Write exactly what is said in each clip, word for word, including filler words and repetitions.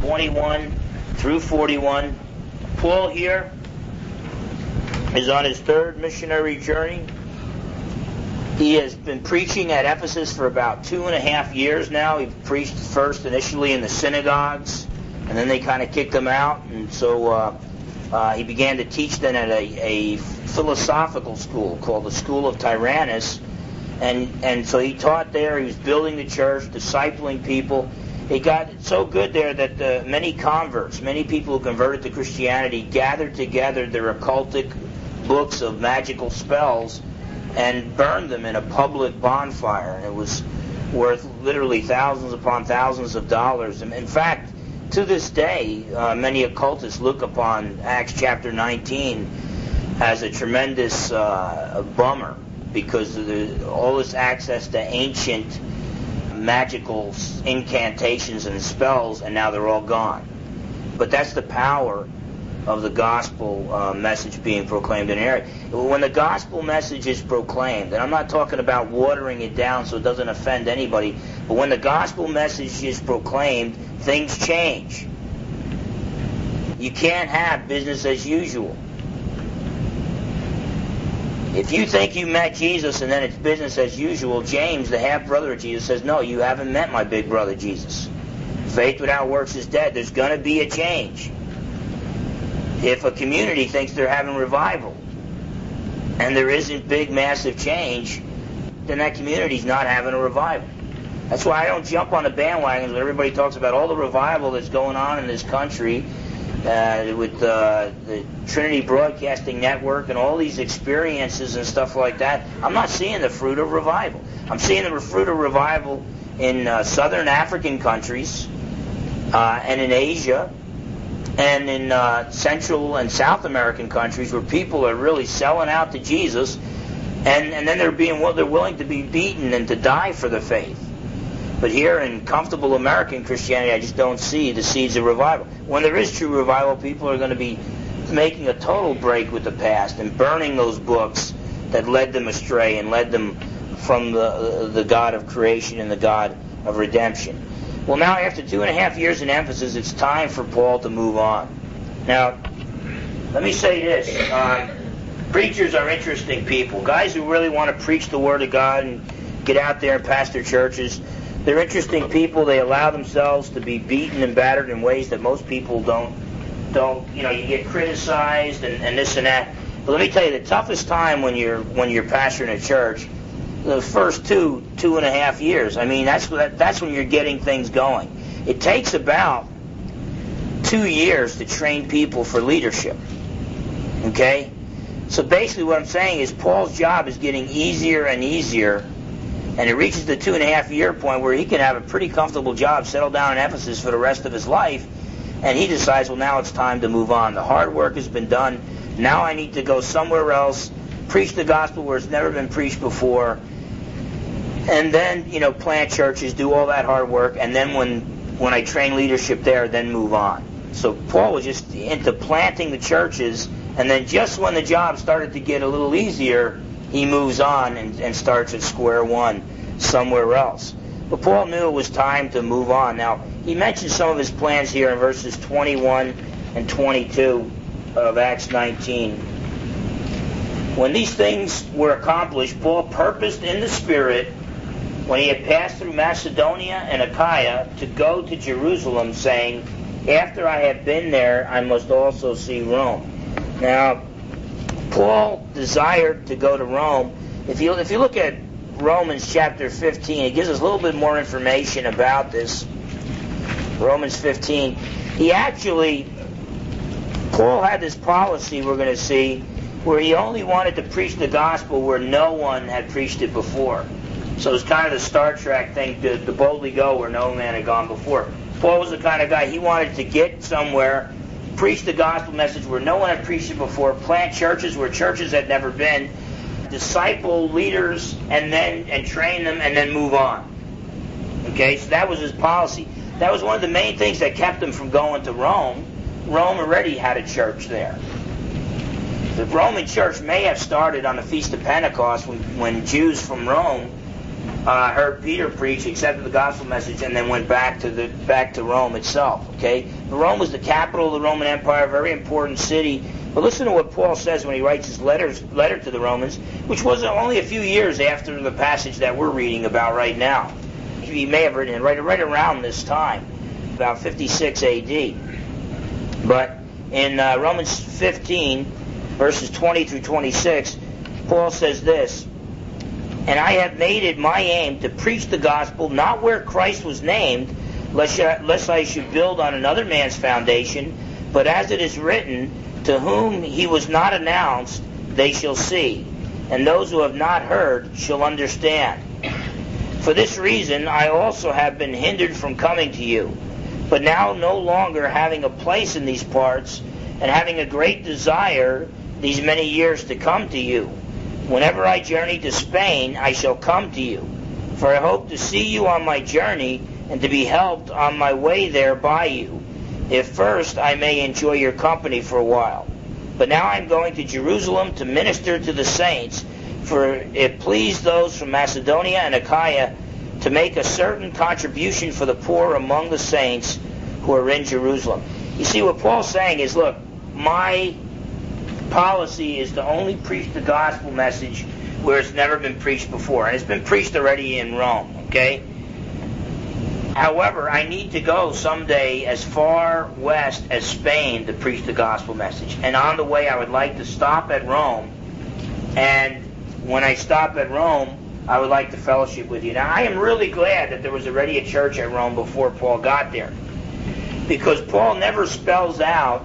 twenty-one through forty-one. Paul here is on his third missionary journey. He has been preaching at Ephesus for about two and a half years now. He preached first initially in the synagogues, and then they kind of kicked him out. And so uh, uh, he began to teach then at a, a philosophical school called the School of Tyrannus. And, and so he taught there. He was building the church, discipling people. It got so good there that uh, many converts, many people who converted to Christianity, gathered together their occultic books of magical spells and burned them in a public bonfire. And it was worth literally thousands upon thousands of dollars. And in fact, to this day, uh, many occultists look upon Acts chapter nineteen as a tremendous uh, bummer, because of the, all this access to ancient magical incantations and spells, and now they're all gone. But that's the power of the gospel uh, message being proclaimed in an area. When the gospel message is proclaimed, and I'm not talking about watering it down so it doesn't offend anybody, but when the gospel message is proclaimed, things change. You can't have business as usual. If you think you met Jesus and then it's business as usual, James, the half-brother of Jesus, says, no, you haven't met my big brother Jesus. Faith without works is dead. There's going to be a change. If a community thinks they're having revival and there isn't big, massive change, then that community's not having a revival. That's why I don't jump on the bandwagons when everybody talks about all the revival that's going on in this country uh, with uh, the Trinity Broadcasting Network and all these experiences and stuff like that. I'm not seeing the fruit of revival. I'm seeing the fruit of revival in uh, southern African countries uh, and in Asia, and in uh, Central and South American countries where people are really selling out to Jesus, and, and then they're being well, they're willing to be beaten and to die for the faith. But here in comfortable American Christianity, I just don't see the seeds of revival. When there is true revival, people are going to be making a total break with the past and burning those books that led them astray and led them from the the God of creation and the God of redemption. Well, now after two and a half years in Ephesus, it's time for Paul to move on. Now, let me say this. Uh, preachers are interesting people. Guys who really want to preach the Word of God and get out there and pastor churches, they're interesting people. They allow themselves to be beaten and battered in ways that most people don't, don't you know, you get criticized and, and this and that. But let me tell you, the toughest time when you're when you're pastoring a church, the first two, two and a half years. I mean, that's that's when you're getting things going. It takes about two years to train people for leadership. Okay? So basically what I'm saying is Paul's job is getting easier and easier, and it reaches the two and a half year point where he can have a pretty comfortable job, settle down in Ephesus for the rest of his life, and he decides, well, now it's time to move on. The hard work has been done. Now I need to go somewhere else, preach the gospel where it's never been preached before, and then, you know, plant churches, do all that hard work, and then when when I train leadership there, then move on. So Paul was just into planting the churches, and then just when the job started to get a little easier, he moves on and, and starts at square one somewhere else. But Paul knew it was time to move on. Now, he mentioned some of his plans here in verses twenty-one and twenty-two of Acts nineteen. When these things were accomplished, Paul purposed in the Spirit, when he had passed through Macedonia and Achaia, to go to Jerusalem, saying, after I have been there, I must also see Rome. Now, Paul desired to go to Rome. If you if you look at Romans chapter fifteen, it gives us a little bit more information about this. Romans fifteen. He actually, Paul had this policy, we're going to see, where he only wanted to preach the gospel where no one had preached it before. So it's kind of the Star Trek thing, to, to boldly go where no man had gone before. Paul was the kind of guy, he wanted to get somewhere, preach the gospel message where no one had preached it before, plant churches where churches had never been, disciple leaders, and then and train them, and then move on. Okay, so that was his policy. That was one of the main things that kept him from going to Rome. Rome already had a church there. The Roman church may have started on the Feast of Pentecost when, when Jews from Rome uh, heard Peter preach, accepted the gospel message, and then went back to the back to Rome itself. Okay, Rome was the capital of the Roman Empire, a very important city. But listen to what Paul says when he writes his letters, letter to the Romans, which was only a few years after the passage that we're reading about right now. He may have written it right, right around this time, about fifty-six A D. But in uh, Romans fifteen, verses twenty through twenty-six, Paul says this, "And I have made it my aim to preach the gospel not where Christ was named, lest, lest I should build on another man's foundation, but as it is written, to whom he was not announced, they shall see, and those who have not heard shall understand. For this reason I also have been hindered from coming to you, but now no longer having a place in these parts, and having a great desire these many years to come to you. Whenever I journey to Spain, I shall come to you, for I hope to see you on my journey, and to be helped on my way there by you, if first I may enjoy your company for a while. But now I am going to Jerusalem to minister to the saints, for it pleased those from Macedonia and Achaia to make a certain contribution for the poor among the saints who are in Jerusalem." You see, what Paul's saying is, look, my policy is to only preach the gospel message where it's never been preached before. And it's been preached already in Rome, okay? However, I need to go someday as far west as Spain to preach the gospel message. And on the way, I would like to stop at Rome. And when I stop at Rome, I would like to fellowship with you. Now, I am really glad that there was already a church at Rome before Paul got there, because Paul never spells out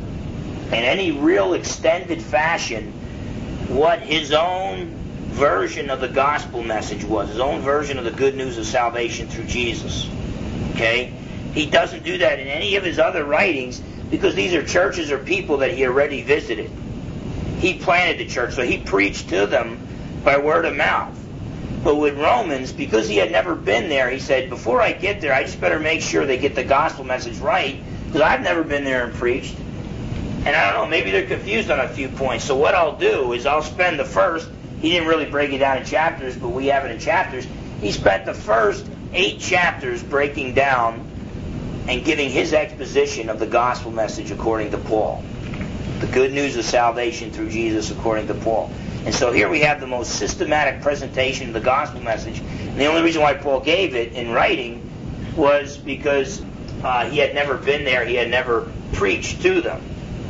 in any real extended fashion what his own version of the gospel message was, his own version of the good news of salvation through Jesus. Okay? He doesn't do that in any of his other writings, because these are churches or people that he already visited. He planted the church, so he preached to them by word of mouth. But with Romans, because he had never been there, he said, before I get there, I just better make sure they get the gospel message right, because I've never been there and preached. And I don't know, maybe they're confused on a few points. So what I'll do is I'll spend the first, he didn't really break it down in chapters, but we have it in chapters. He spent the first eight chapters breaking down and giving his exposition of the gospel message according to Paul. The good news of salvation through Jesus according to Paul. And so here we have the most systematic presentation of the gospel message. And the only reason why Paul gave it in writing was because uh, he had never been there, he had never preached to them.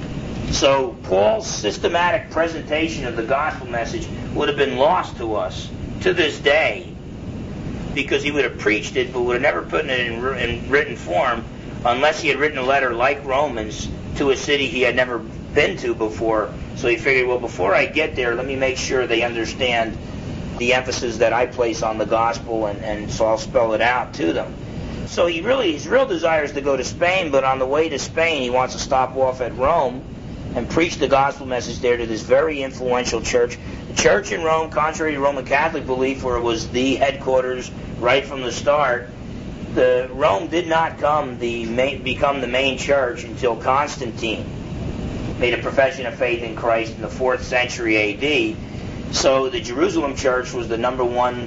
So Paul's systematic presentation of the gospel message would have been lost to us to this day, because he would have preached it but would have never put it in, in written form unless he had written a letter like Romans to a city he had never been to before. So he figured, well, before I get there, let me make sure they understand the emphasis that I place on the gospel, and, and so I'll spell it out to them. So he really, his real desire is to go to Spain, but on the way to Spain, he wants to stop off at Rome and preach the gospel message there to this very influential church. The church in Rome, contrary to Roman Catholic belief, where it was the headquarters right from the start, the Rome did not come the main, become the main church until Constantine made a profession of faith in Christ in the fourth century A D. So the Jerusalem church was the number one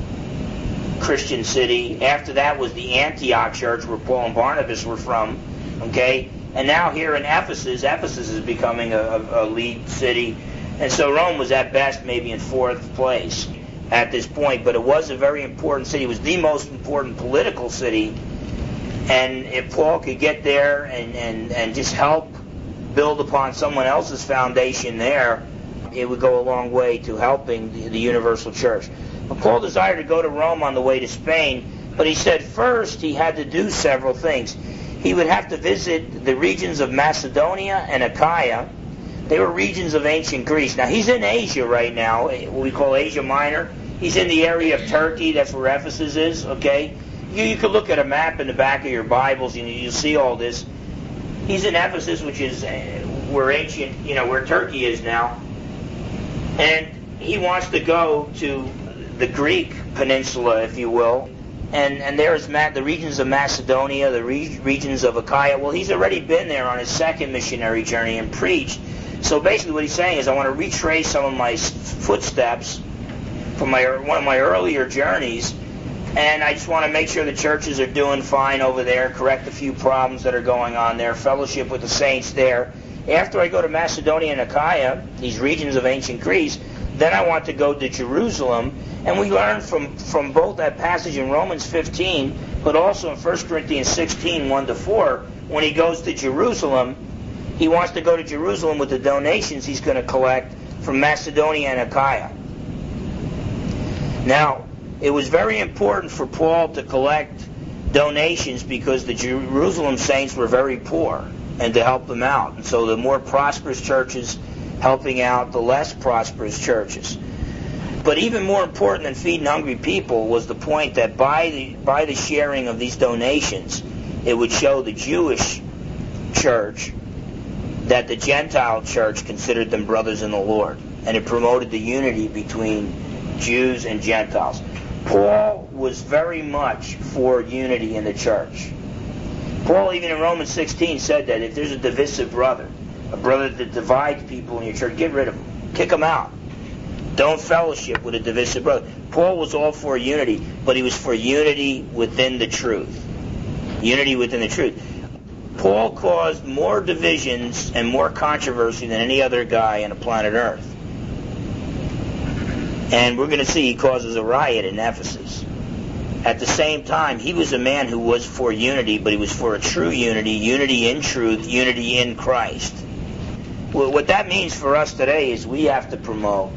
Christian city. After that was the Antioch church, where Paul and Barnabas were from. Okay? And now here in Ephesus, Ephesus is becoming a, a, a lead city. And so Rome was at best maybe in fourth place at this point. But it was a very important city. It was the most important political city. And if Paul could get there and, and, and just help build upon someone else's foundation there, it would go a long way to helping the, the universal church. But Paul desired to go to Rome on the way to Spain, but he said first he had to do several things. He would have to visit the regions of Macedonia and Achaia. They were regions of ancient Greece. Now, he's in Asia right now, what we call Asia Minor. He's in the area of Turkey. That's where Ephesus is, okay? You, you could look at a map in the back of your Bibles, and you'll see all this. He's in Ephesus, which is where ancient, you know, where Turkey is now. And he wants to go to the Greek peninsula, if you will. And and there is the regions of Macedonia, the re- regions of Achaia. Well, he's already been there on his second missionary journey and preached. So basically what he's saying is, I want to retrace some of my footsteps from my one of my earlier journeys, and I just want to make sure the churches are doing fine over there, correct a few problems that are going on there, fellowship with the saints there. After I go to Macedonia and Achaia, these regions of ancient Greece, then I want to go to Jerusalem. And we learn from, from both that passage in Romans fifteen, but also in First Corinthians sixteen, one to four, when he goes to Jerusalem, he wants to go to Jerusalem with the donations he's going to collect from Macedonia and Achaia. Now, it was very important for Paul to collect donations because the Jerusalem saints were very poor, and to help them out. And so the more prosperous churches helping out the less prosperous churches. But even more important than feeding hungry people was the point that by the by the sharing of these donations, it would show the Jewish church that the Gentile church considered them brothers in the Lord. And it promoted the unity between Jews and Gentiles. Paul was very much for unity in the church. Paul, even in Romans sixteen, said that if there's a divisive brother, a brother that divides people in your church, get rid of him. Kick him out. Don't fellowship with a divisive brother. Paul was all for unity, but he was for unity within the truth. Unity within the truth. Paul caused more divisions and more controversy than any other guy on the planet Earth. And we're going to see he causes a riot in Ephesus. At the same time, he was a man who was for unity, but he was for a true unity, unity in truth, unity in Christ. Well, what that means for us today is we have to promote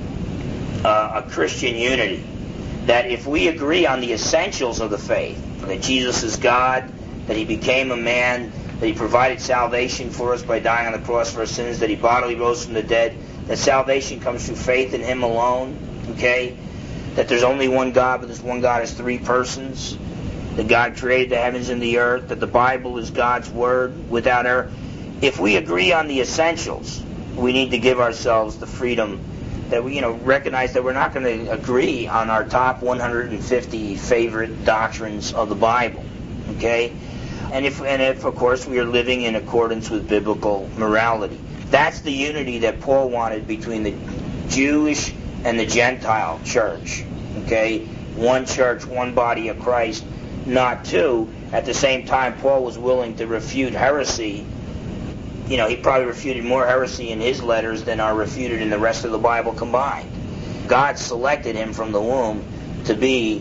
uh, a Christian unity. That if we agree on the essentials of the faith, that Jesus is God, that he became a man, that he provided salvation for us by dying on the cross for our sins, that he bodily rose from the dead, that salvation comes through faith in him alone, okay? That there's only one God, but this one God is three persons. That God created the heavens and the earth. That the Bible is God's Word without error. If we agree on the essentials, we need to give ourselves the freedom that we, you know, recognize that we're not going to agree on our top one hundred fifty favorite doctrines of the Bible, okay? And if, and if, of course, we are living in accordance with biblical morality. That's the unity that Paul wanted between the Jewish and the Gentile church, okay? One church, one body of Christ, not two. At the same time, Paul was willing to refute heresy. You know, he probably refuted more heresy in his letters than are refuted in the rest of the Bible combined. God selected him from the womb to be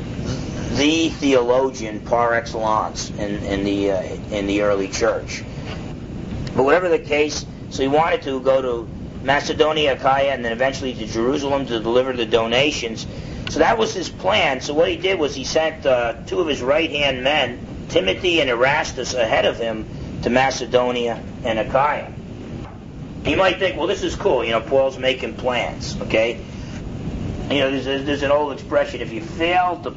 the theologian par excellence in, in the uh, in the early church. But whatever the case, so he wanted to go to Macedonia, Achaia, and then eventually to Jerusalem to deliver the donations. So that was his plan. So what he did was he sent uh, two of his right-hand men, Timothy and Erastus, ahead of him to Macedonia and Achaia. You might think, well, this is cool. You know, Paul's making plans, okay? You know, there's, a, there's an old expression, if you fail to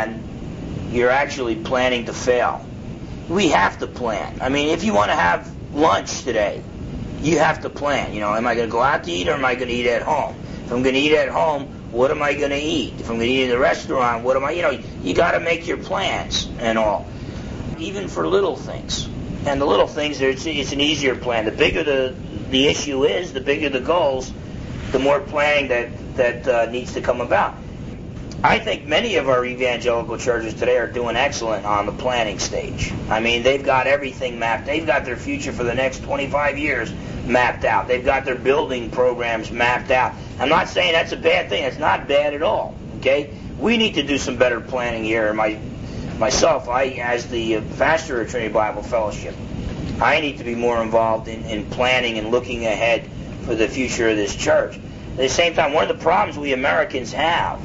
plan, you're actually planning to fail. We have to plan. I mean, if you want to have lunch today, you have to plan. You know, am I going to go out to eat or am I going to eat at home? If I'm going to eat at home, what am I going to eat? If I'm going to eat in the restaurant, what am I, you know, you got to make your plans and all. Even for little things. And the little things, it's, it's an easier plan. The bigger the, the issue is, the bigger the goals, the more planning that, that uh, needs to come about. I think many of our evangelical churches today are doing excellent on the planning stage. I mean, they've got everything mapped. They've got their future for the next twenty-five years mapped out. They've got their building programs mapped out. I'm not saying that's a bad thing. It's not bad at all, okay? We need to do some better planning here. My, myself, I, as the pastor of Trinity Bible Fellowship, I need to be more involved in, in planning and looking ahead for the future of this church. At the same time, one of the problems we Americans have,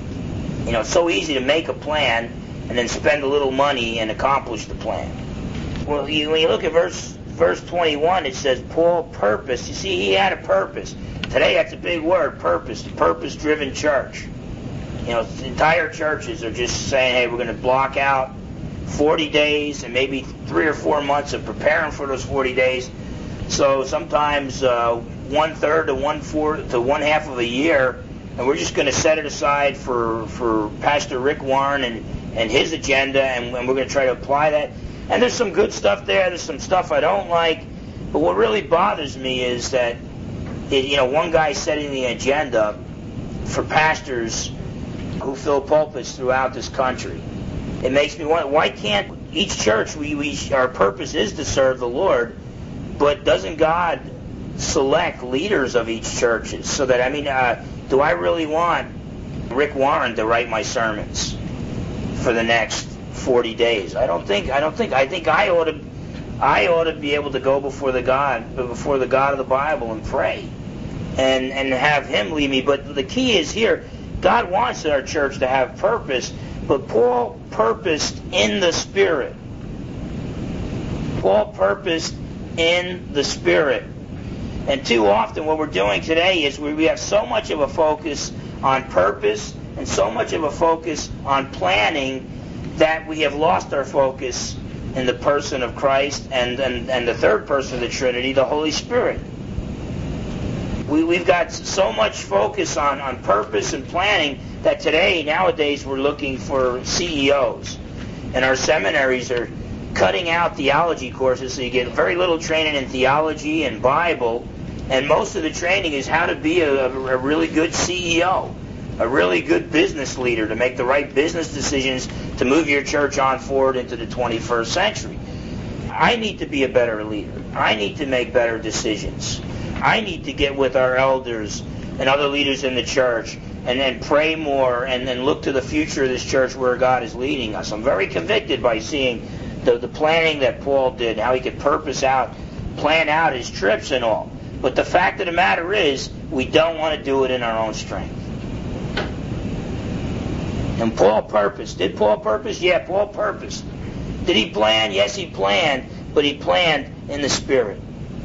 you know, it's so easy to make a plan and then spend a little money and accomplish the plan. Well, you, when you look at verse verse twenty-one, it says, Paul purpose. You see, he had a purpose. Today, that's a big word, purpose, the purpose-driven church. You know, entire churches are just saying, hey, we're going to block out forty days and maybe three or four months of preparing for those forty days. So sometimes uh, one-third to one-fourth to one-half of a year, and we're just going to set it aside for, for Pastor Rick Warren and, and his agenda, and, and we're going to try to apply that. And there's some good stuff there. There's some stuff I don't like. But what really bothers me is that, it, you know, one guy setting the agenda for pastors who fill pulpits throughout this country. It makes me wonder, why can't each church, we, we our purpose is to serve the Lord, but doesn't God select leaders of each church? So that, I mean, uh, do I really want Rick Warren to write my sermons for the next forty days? I don't think, I don't think, I think I ought to, I ought to be able to go before the God, before the God of the Bible and pray and, and have Him lead me. But the key is here, God wants our church to have purpose, but Paul purposed in the Spirit. Paul purposed in the Spirit. And too often what we're doing today is we have so much of a focus on purpose and so much of a focus on planning that we have lost our focus in the person of Christ and, and, and the third person of the Trinity, the Holy Spirit. We, we've got so much focus on, on purpose and planning that today, nowadays, we're looking for C E Os. And our seminaries are cutting out theology courses, so you get very little training in theology and Bible, and most of the training is how to be a, a really good C E O, a really good business leader to make the right business decisions to move your church on forward into the twenty-first century. I need to be a better leader. I need to make better decisions. I need to get with our elders and other leaders in the church and then pray more and then look to the future of this church where God is leading us. I'm very convicted by seeing the, the planning that Paul did, how he could purpose out, plan out his trips and all. But the fact of the matter is, we don't want to do it in our own strength. And Paul purposed. Did Paul purpose? Yeah, Paul purposed. Did he plan? Yes, he planned, but he planned in the Spirit.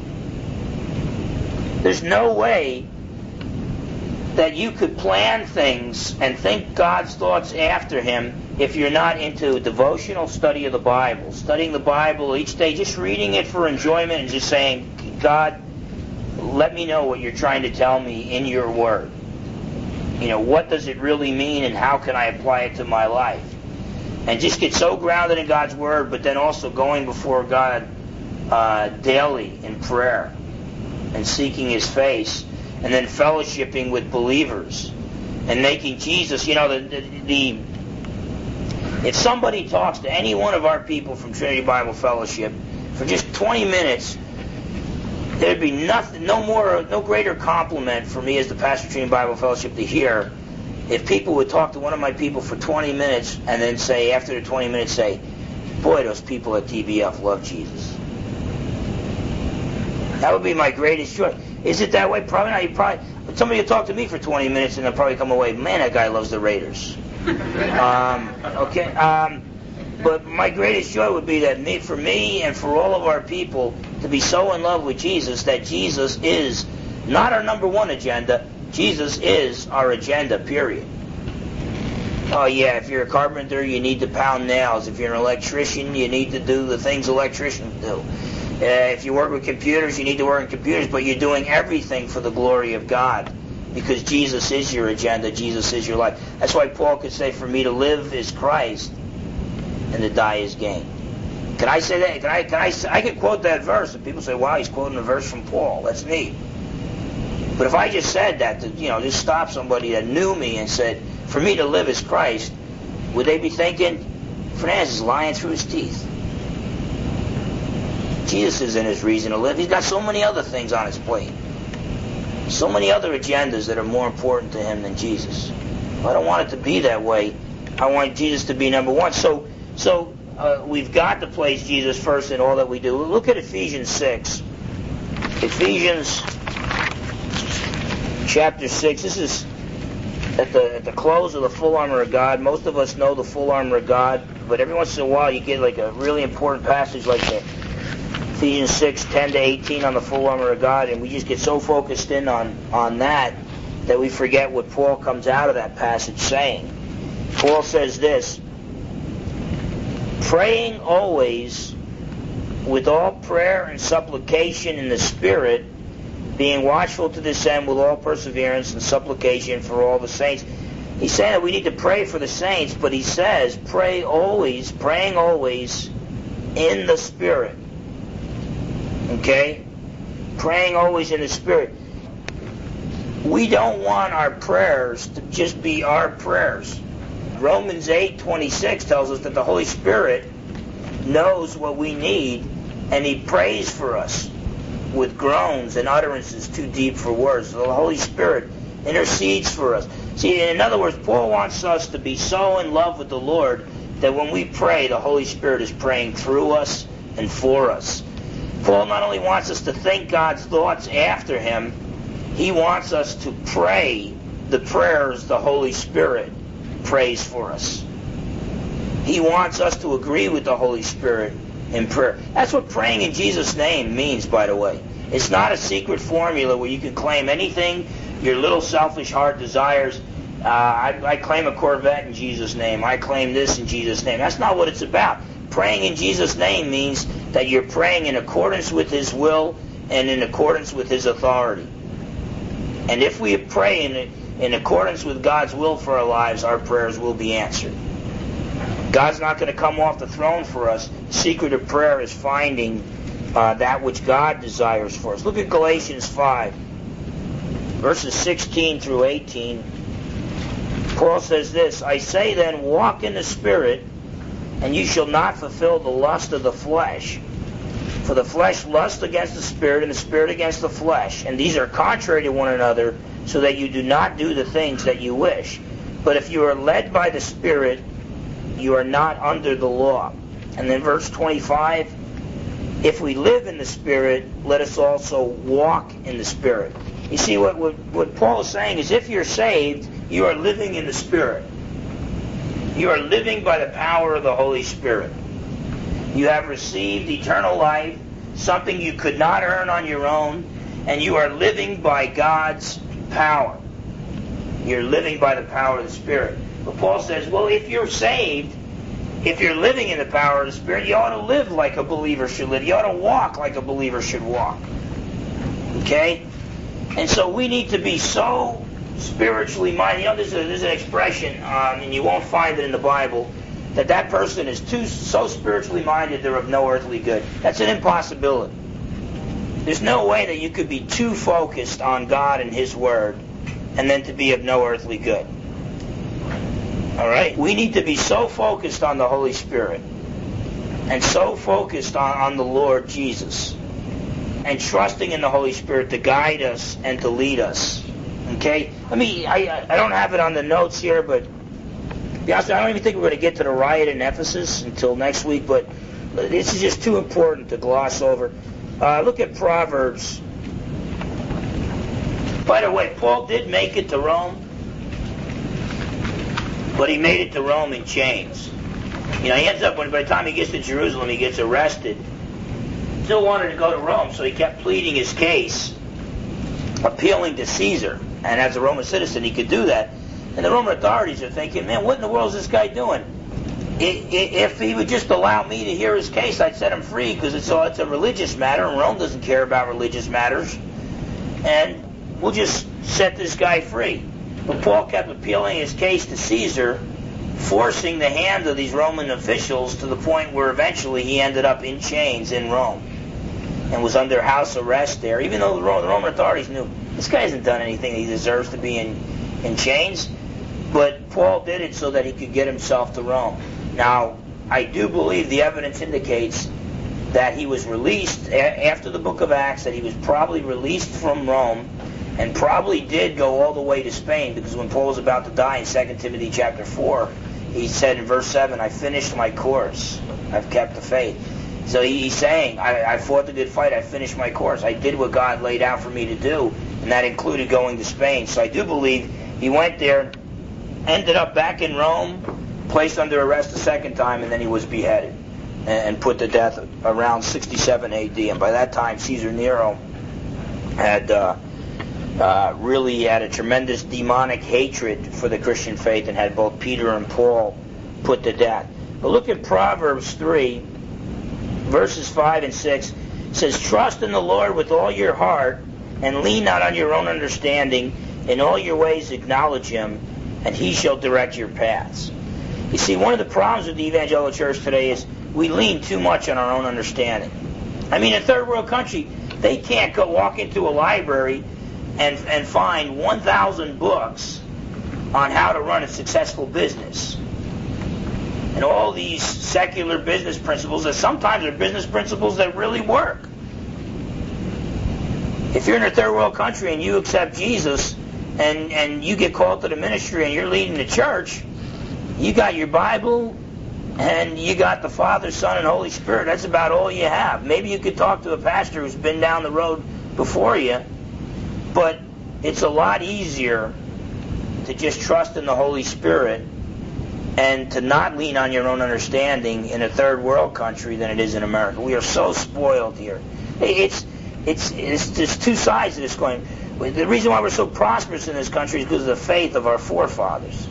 There's no way that you could plan things and think God's thoughts after Him if you're not into devotional study of the Bible, studying the Bible each day, just reading it for enjoyment and just saying, God, let me know what you're trying to tell me in your Word. You know, what does it really mean and how can I apply it to my life? And just get so grounded in God's Word, but then also going before God uh, daily in prayer and seeking His face, and then fellowshipping with believers and making Jesus, you know, the, the, the if somebody talks to any one of our people from Trinity Bible Fellowship for just twenty minutes, there'd be nothing, no more, no greater compliment for me as the pastor of Trinity Bible Fellowship to hear if people would talk to one of my people for twenty minutes and then say, after the twenty minutes, say, boy, those people at T B F love Jesus. That would be my greatest joy. Is it that way? Probably not. You probably, somebody will talk to me for twenty minutes and they'll probably come away, man, that guy loves the Raiders. um, okay. Um, but my greatest joy would be that me, for me and for all of our people to be so in love with Jesus that Jesus is not our number one agenda. Jesus is our agenda, period. Oh yeah, if you're a carpenter, you need to pound nails. If you're an electrician, you need to do the things electricians do. Uh, if you work with computers, you need to work on computers, but you're doing everything for the glory of God because Jesus is your agenda, Jesus is your life. That's why Paul could say, for me to live is Christ and to die is gain. Can I say that? Can I, can I, I could quote that verse, and people say, wow, he's quoting a verse from Paul. That's neat. But if I just said that, to, you know, just stop somebody that knew me and said, for me to live is Christ, would they be thinking, Fernandez is lying through his teeth? Jesus isn't his reason to live. He's got so many other things on his plate. So many other agendas that are more important to him than Jesus. I don't want it to be that way. I want Jesus to be number one. So so uh, we've got to place Jesus first in all that we do. Look at Ephesians six. Ephesians chapter six. This is at the at the close of the full armor of God. Most of us know the full armor of God, but every once in a while you get like a really important passage like that. Ephesians six, ten to eighteen on the full armor of God, and we just get so focused in on, on that that we forget what Paul comes out of that passage saying. Paul says this, praying always with all prayer and supplication in the Spirit, being watchful to this end with all perseverance and supplication for all the saints. He's saying that we need to pray for the saints, but he says, pray always, praying always in the Spirit. Okay? Praying always in the Spirit. we don't want our prayers to just be our prayers. Romans eight twenty-six tells us that the Holy Spirit knows what we need, and He prays for us with groans and utterances too deep for words. The Holy Spirit intercedes for us. See, in other words, Paul wants us to be so in love with the Lord that when we pray, the Holy Spirit is praying through us and for us. Paul not only wants us to think God's thoughts after Him, he wants us to pray the prayers the Holy Spirit prays for us. He wants us to agree with the Holy Spirit in prayer. That's what praying in Jesus' name means, by the way. It's not a secret formula where you can claim anything your little selfish heart desires. Uh, I, I claim a Corvette in Jesus' name. I claim this in Jesus' name. That's not what it's about. Praying in Jesus' name means that you're praying in accordance with His will and in accordance with His authority. And if we pray in, in accordance with God's will for our lives, our prayers will be answered. God's not going to come off the throne for us. The secret of prayer is finding uh, that which God desires for us. Look at Galatians five, verses sixteen through eighteen. Paul says this, I say then, walk in the Spirit, and you shall not fulfill the lust of the flesh. For the flesh lusts against the Spirit, and the Spirit against the flesh. And these are contrary to one another, so that you do not do the things that you wish. But if you are led by the Spirit, you are not under the law. And then verse twenty-five, if we live in the Spirit, let us also walk in the Spirit. You see, what, what, what Paul is saying is if you're saved, you are living in the Spirit. You are living by the power of the Holy Spirit. You have received eternal life, something you could not earn on your own, and you are living by God's power. You're living by the power of the Spirit. But Paul says, well, if you're saved, if you're living in the power of the Spirit, you ought to live like a believer should live. You ought to walk like a believer should walk. Okay? And so we need to be so spiritually minded. You know, there's, a, there's an expression, um, and you won't find it in the Bible, that that person is too so spiritually minded they're of no earthly good. That's an impossibility. There's no way that you could be too focused on God and His Word and then to be of no earthly good. All right? We need to be so focused on the Holy Spirit and so focused on, on the Lord Jesus and trusting in the Holy Spirit to guide us and to lead us. Okay? I mean, I, I don't have it on the notes here, but to be honest, I don't even think we're going to get to the riot in Ephesus until next week, but this is just too important to gloss over. Uh, look at Proverbs. By the way, Paul did make it to Rome, but he made it to Rome in chains. You know, he ends up, when by the time he gets to Jerusalem, he gets arrested. Still wanted to go to Rome, so he kept pleading his case, appealing to Caesar. And as a Roman citizen, he could do that. And the Roman authorities are thinking, man, what in the world is this guy doing? If he would just allow me to hear his case, I'd set him free, because it's, it's a religious matter, and Rome doesn't care about religious matters. And we'll just set this guy free. But Paul kept appealing his case to Caesar, forcing the hand of these Roman officials to the point where eventually he ended up in chains in Rome and was under house arrest there, even though the Roman authorities knew this guy hasn't done anything he deserves to be in, in chains. But Paul did it so that he could get himself to Rome. Now, I do believe the evidence indicates that he was released a- after the book of Acts, that he was probably released from Rome and probably did go all the way to Spain, because when Paul was about to die in Second Timothy chapter four, he said in verse seven, I finished my course. I've kept the faith. So he's saying, I, I fought the good fight. I finished my course. I did what God laid out for me to do, and that included going to Spain. So I do believe he went there, ended up back in Rome, placed under arrest a second time, and then he was beheaded and, and put to death around sixty-seven A D. And by that time, Caesar Nero had uh, uh, really had a tremendous demonic hatred for the Christian faith and had both Peter and Paul put to death. But look at Proverbs three, verses five and six. It says, trust in the Lord with all your heart and lean not on your own understanding. In all your ways acknowledge Him, and He shall direct your paths. You see, one of the problems with the evangelical church today is we lean too much on our own understanding. I mean, in a third world country, they can't go walk into a library and, and find one thousand books on how to run a successful business. And all these secular business principles that sometimes are business principles that really work. If you're in a third world country and you accept Jesus and, and you get called to the ministry and you're leading the church, you got your Bible and you got the Father, Son, and Holy Spirit. That's about all you have. Maybe you could talk to a pastor who's been down the road before you, but it's a lot easier to just trust in the Holy Spirit and to not lean on your own understanding in a third world country than it is in America. We are so spoiled here. It's it's it's there's two sides to this coin. The reason why we're so prosperous in this country is because of the faith of our forefathers.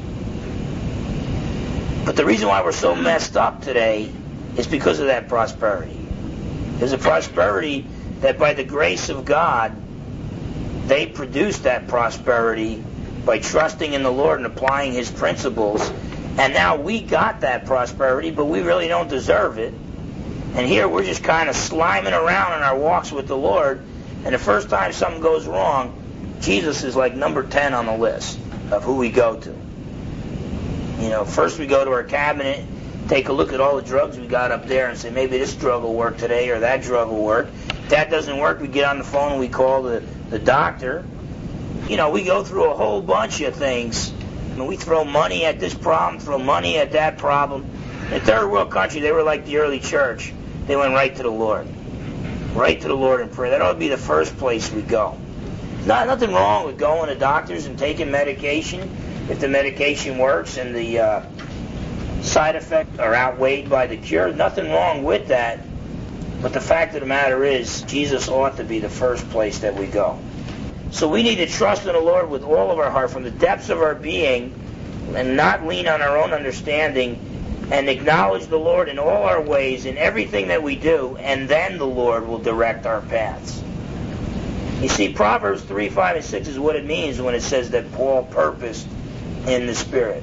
But the reason why we're so messed up today is because of that prosperity. There's a prosperity that by the grace of God, they produced that prosperity by trusting in the Lord and applying His principles. And now we got that prosperity, but we really don't deserve it. And here we're just kind of sliming around in our walks with the Lord. And the first time something goes wrong, Jesus is like number ten on the list of who we go to. You know, first we go to our cabinet, take a look at all the drugs we got up there and say, maybe this drug will work today or that drug will work. If that doesn't work, we get on the phone and we call the, the doctor. You know, we go through a whole bunch of things. I mean, we throw money at this problem, throw money at that problem. In a third world country, they were like the early church. They went right to the Lord. Right to the Lord in prayer. That ought to be the first place we go. Not nothing wrong with going to doctors and taking medication if the medication works and the uh, side effects are outweighed by the cure. Nothing wrong with that. But the fact of the matter is, Jesus ought to be the first place that we go. So we need to trust in the Lord with all of our heart, from the depths of our being, and not lean on our own understanding, and acknowledge the Lord in all our ways, in everything that we do, and then the Lord will direct our paths. You see, Proverbs three, five, and six is what it means when it says that Paul purposed in the Spirit.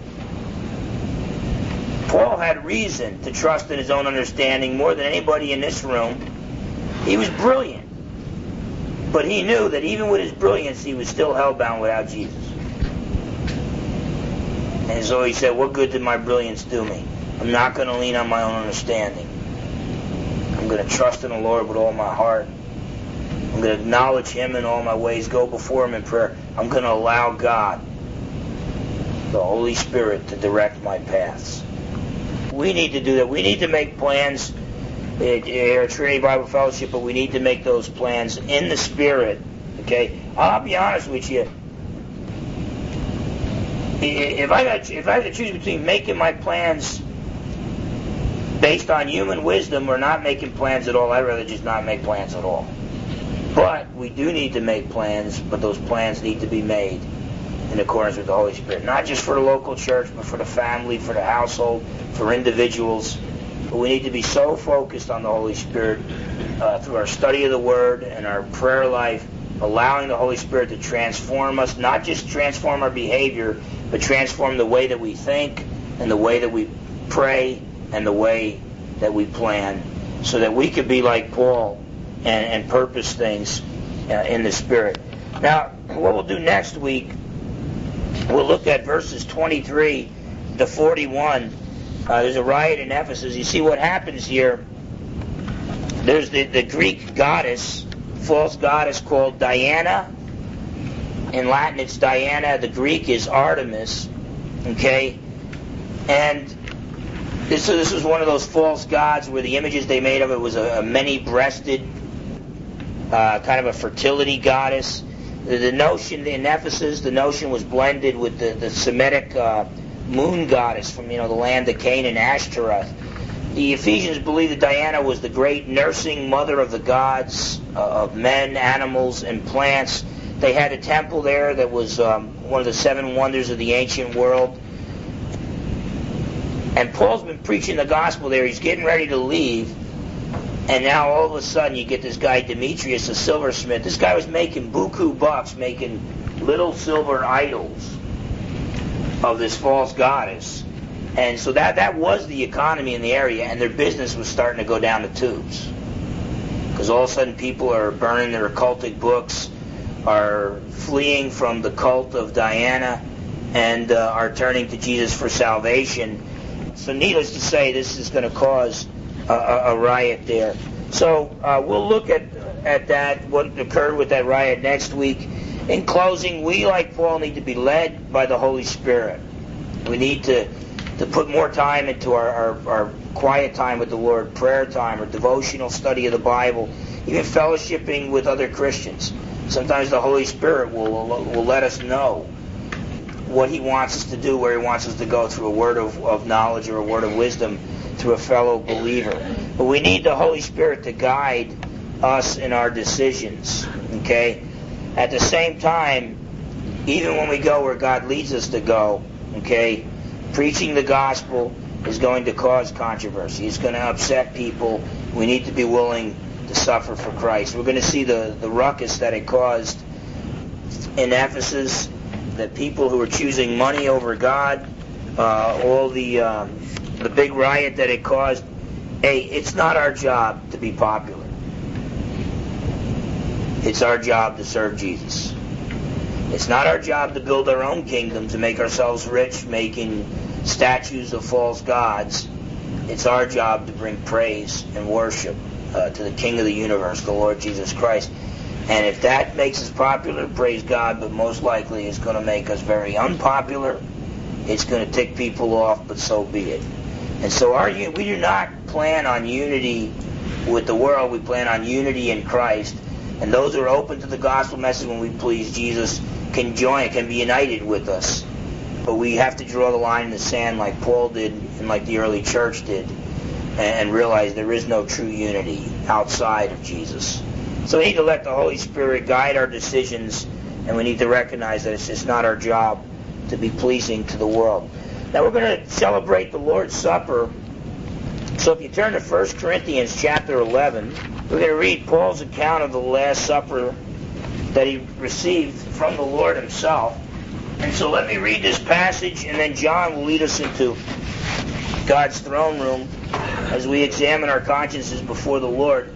Paul had reason to trust in his own understanding more than anybody in this room. He was brilliant. But he knew that even with his brilliance, he was still hellbound without Jesus. And so he said, what good did my brilliance do me? I'm not going to lean on my own understanding. I'm going to trust in the Lord with all my heart. I'm going to acknowledge Him in all my ways, go before Him in prayer. I'm going to allow God, the Holy Spirit, to direct my paths. We need to do that. We need to make plans here at Trinity Bible Fellowship, but we need to make those plans in the Spirit. Okay? I'll be honest with you. If I got, if I had to choose between making my plans based on human wisdom or not making plans at all, I'd rather just not make plans at all. But we do need to make plans, but those plans need to be made in accordance with the Holy Spirit. Not just for the local church, but for the family, for the household, for individuals. But we need to be so focused on the Holy Spirit uh, through our study of the Word and our prayer life, allowing the Holy Spirit to transform us, not just transform our behavior, but transform the way that we think and the way that we pray and the way that we plan, so that we could be like Paul and, and purpose things uh, in the Spirit. Now, what we'll do next week, we'll look at verses twenty-three to forty-one. Uh, there's a riot in Ephesus. You see what happens here. There's the, the Greek goddess, false goddess called Diana. In Latin it's Diana. The Greek is Artemis. Okay? And this, so this was one of those false gods where the images they made of it was a, a many-breasted, uh, kind of a fertility goddess. The, the notion in Ephesus, the notion was blended with the, the Semitic uh, moon goddess from, you know, the land of Canaan, Ashtaroth. The Ephesians believed that Diana was the great nursing mother of the gods, uh, of men, animals, and plants. They had a temple there that was um, one of the seven wonders of the ancient world. And Paul's been preaching the gospel there. He's getting ready to leave. And now all of a sudden you get this guy Demetrius, a silversmith. This guy was making buku bucks, making little silver idols of this false goddess. And so that, that was the economy in the area, and their business was starting to go down the tubes. Because all of a sudden people are burning their occultic books. are fleeing from the cult of Diana and uh, are turning to Jesus for salvation. So needless to say, this is going to cause a, a, a riot there. So uh, we'll look at at that, what occurred with that riot next week. In closing, we, like Paul, need to be led by the Holy Spirit. We need to, to put more time into our, our, our quiet time with the Lord, prayer time, or devotional study of the Bible, even fellowshipping with other Christians. Sometimes the Holy Spirit will, will let us know what He wants us to do, where He wants us to go through a word of, of knowledge or a word of wisdom through a fellow believer. But we need the Holy Spirit to guide us in our decisions, okay? At the same time, even when we go where God leads us to go, okay, preaching the gospel is going to cause controversy. It's going to upset people. We need to be willing to suffer for Christ. We're going to see the, the ruckus that it caused in Ephesus, the people who were choosing money over God, uh, all the um, the big riot that it caused. Hey, it's not our job to be popular. It's our job to serve Jesus. It's not our job to build our own kingdom, to make ourselves rich, making statues of false gods. It's our job to bring praise and worship uh, to the King of the universe, the Lord Jesus Christ. And if that makes us popular, praise God, but most likely it's going to make us very unpopular. It's going to tick people off, but so be it. And so our, we do not plan on unity with the world. We plan on unity in Christ. And those who are open to the gospel message when we please Jesus can join, can be united with us. But we have to draw the line in the sand like Paul did and like the early church did, and realize there is no true unity outside of Jesus. So we need to let the Holy Spirit guide our decisions, and we need to recognize that it's just not our job to be pleasing to the world. Now we're going to celebrate the Lord's Supper. So if you turn to First Corinthians chapter eleven, we're going to read Paul's account of the Last Supper that he received from the Lord himself. And so let me read this passage, and then John will lead us into God's throne room as we examine our consciences before the Lord.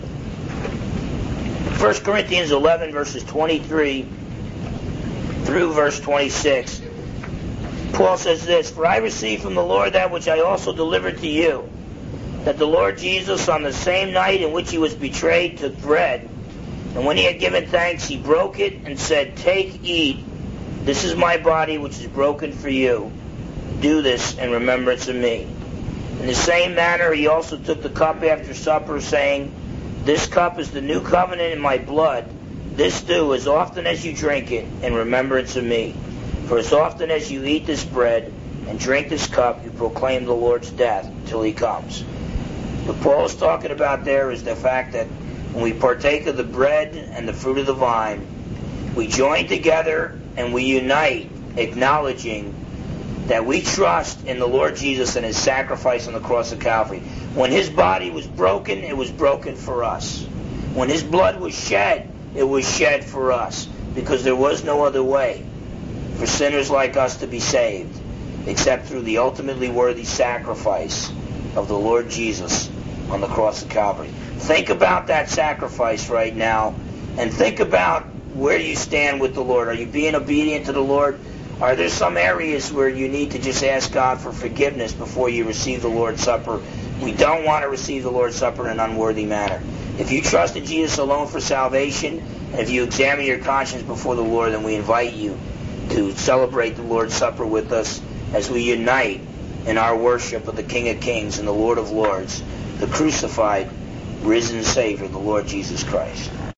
First Corinthians eleven, verses twenty-three through verse twenty-six. Paul says this, "For I received from the Lord that which I also delivered to you, that the Lord Jesus, on the same night in which he was betrayed, took bread. And when he had given thanks, he broke it and said, 'Take, eat. This is my body, which is broken for you. Do this in remembrance of me.' In the same manner, he also took the cup after supper, saying, 'This cup is the new covenant in my blood. This do as often as you drink it in remembrance of me. For as often as you eat this bread and drink this cup, you proclaim the Lord's death till he comes.'" What Paul is talking about there is the fact that when we partake of the bread and the fruit of the vine, we join together and we unite, acknowledging that we trust in the Lord Jesus and his sacrifice on the cross of Calvary. When his body was broken, it was broken for us. When his blood was shed, it was shed for us, because there was no other way for sinners like us to be saved except through the ultimately worthy sacrifice of the Lord Jesus on the cross of Calvary. Think about that sacrifice right now, and think about where you stand with the Lord. Are you being obedient to the Lord? Are there some areas where you need to just ask God for forgiveness before you receive the Lord's Supper? We don't want to receive the Lord's Supper in an unworthy manner. If you trust in Jesus alone for salvation, and if you examine your conscience before the Lord, then we invite you to celebrate the Lord's Supper with us as we unite in our worship of the King of Kings and the Lord of Lords, the crucified, risen Savior, the Lord Jesus Christ.